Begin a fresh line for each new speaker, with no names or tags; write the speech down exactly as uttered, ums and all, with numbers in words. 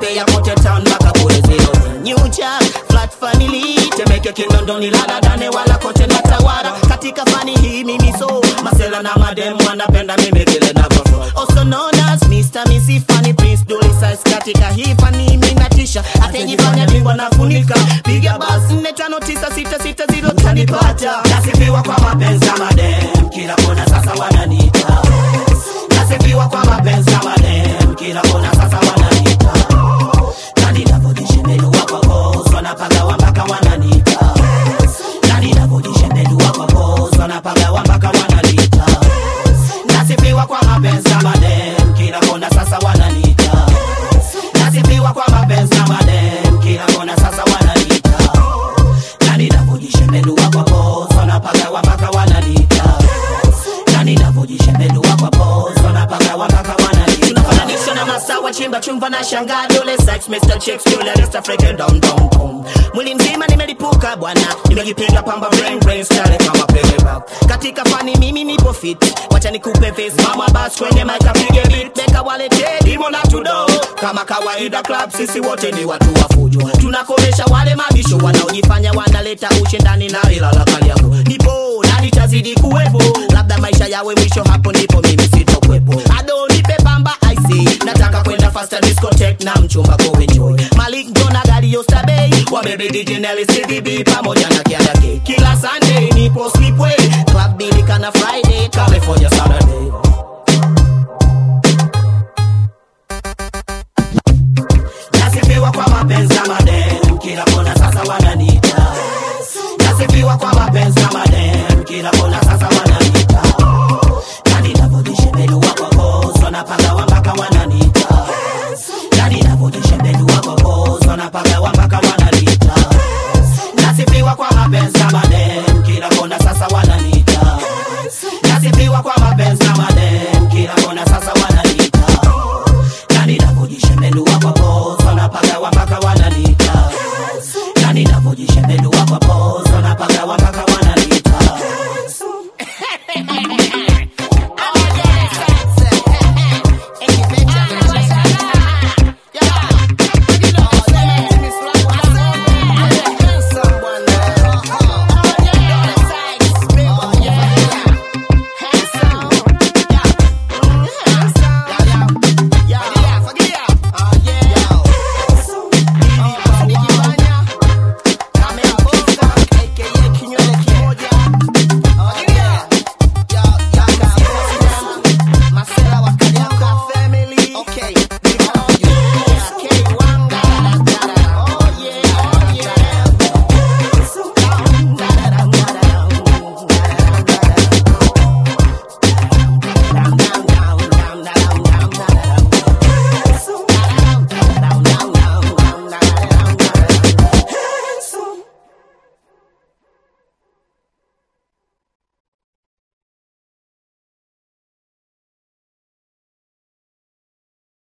natembea kote town mpaka kule zero. New Jack, flat family, Temeke Kinondoni lada dane wala kote natawara. Katika fani hii mimi so, masela na madem wanapenda mimi vile navyo. Also known as Mister Missy Funny Prince Dolly Size. Katika hii fani mimi natisha, atenifanya bingwa nafunika. Piga basi nne tano tisa sita sita zero tanipata. Nasifiwa kwa mapenzi ya madem, kila kona sasa wananiita. Nasifiwa kwa mapenzi ya madem, kila kona sasa wananiita. Nani navodishe melu wako boss, wanapaga wambaka wananiita. Nani navodishe melu wako boss, wanapaga wambaka wananiita. Nasifiwa kwa mapenzi ya madem, kila kona sasa wananiita. Nasifiwa kwa mapenzi ya madem, kila kona sasa wananiita. Nani navodishe melu wako boss, wanapaga wambaka wananiita. Nani navodishe melu wako boss, wanapaga wambaka wananiita. Tunafananisha na masawa chimba chumva na shanga dole sex Mister Chicks dole resta freaking down down down. Mwili mzima nimelipuka bwana, nimejipiga pamba brain brain style kama playback. Katika fani mimi nipo fit, wacha nikupe face mama bass kwenye mic apige beat. Beka walete dimo na tudo, kama kawaida club sisi wote ni watu wa fujo. Tunakomesha wale mabisho wanaojifanya wanaleta ushindani na ila la kali yako. Nipo na nitazidi kuwepo, labda maisha yawe mwisho hapo ndipo mimi sitokwepo. Ado nipe pamba I see, nataka kwenda faster discotheque na mchumba go enjoy. Malik Jona gari yosta bay, wa baby D J Nelly C D B pamoja na Kiadake. Kila Sunday nipo sleepway, club Billy kana Friday, California Saturday.